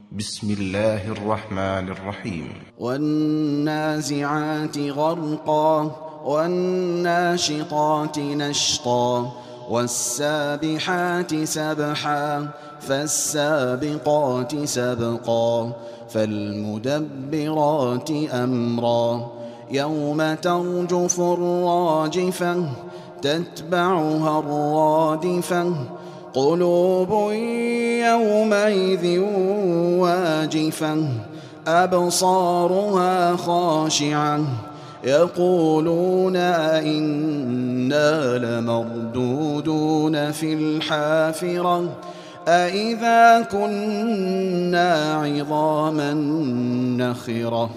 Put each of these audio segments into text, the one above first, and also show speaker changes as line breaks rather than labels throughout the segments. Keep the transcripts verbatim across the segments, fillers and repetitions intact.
بسم الله الرحمن الرحيم.
والنازعات غرقا والناشطات نشطا والسابحات سبحا فالسابقات سبقا فالمدبرات أمرا يوم ترجف الراجفة تتبعها الرادفة قلوب يومئذ واجفة أبصارها خاشعة يقولون أئنا لمردودون في الحافرة أئذا كنا عظاما نخرة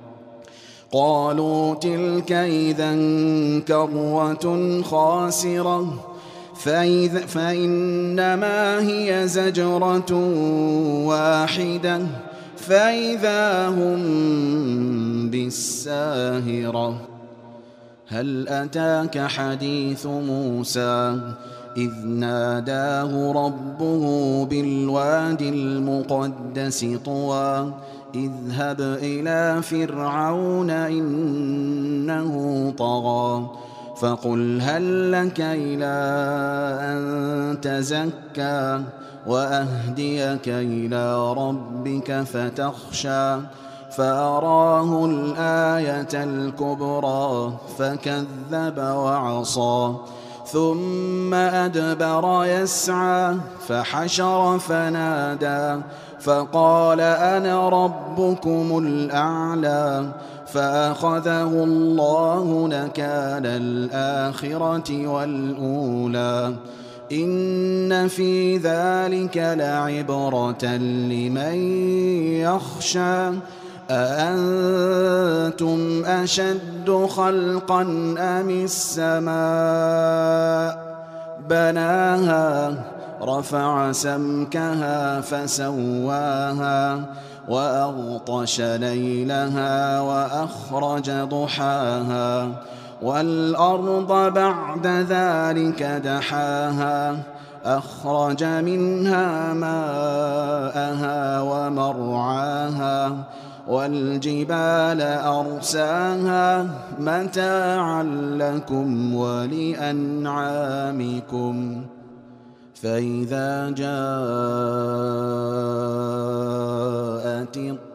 قالوا تلك إذا كرة خاسرة فإذا فإنما هي زجرة واحدة فإذا هم بالساهرة هل أتاك حديث موسى إذ ناداه ربه بالوادي المقدس طوى اذهب إلى فرعون إنه طغى فقل هل لك إلى أن تزكى وأهديك إلى ربك فتخشى فأراه الآية الكبرى فكذب وعصى ثم أدبر يسعى فحشر فنادى فقال أنا ربكم الأعلى فأخذه الله نكال الآخرة والأولى إن في ذلك لعبرة لمن يخشى أأنتم أشد خلقا أم السماء بناها رفع سمكها فسواها وأغطش ليلها وأخرج ضحاها والأرض بعد ذلك دحاها أخرج منها ماءها ومرعاها والجبال أرساها متاعا لكم ولأنعامكم فإذا جاءت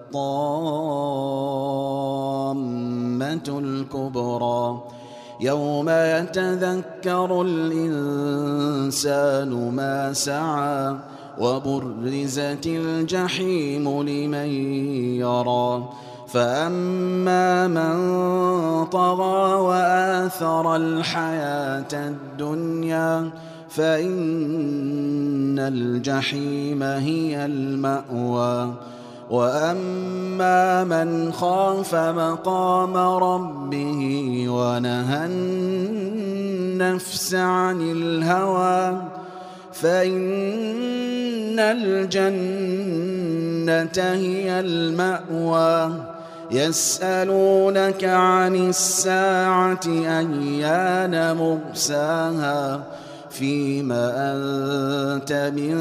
الطامة الكبرى يوم يتذكر الإنسان ما سعى وبرزت الجحيم لمن يرى فأما من طغى وآثر الحياة الدنيا فإن الجحيم هي المأوى وأما من خاف مقام ربه ونهى النفس عن الهوى فإن الجنة هي المأوى يسألونك عن الساعة أيان مرساها فيما أنت من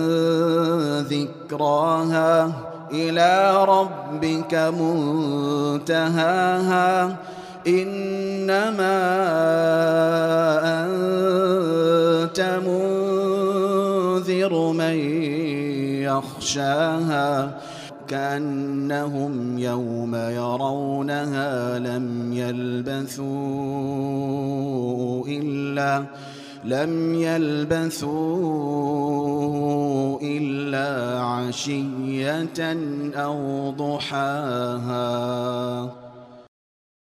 ذكراها إلى ربك منتهاها إنما أنت منذر من يخشاها كأنهم يوم يرونها لم يلبثوا إلا لم يلبثوا إلا عشية أو ضحاها.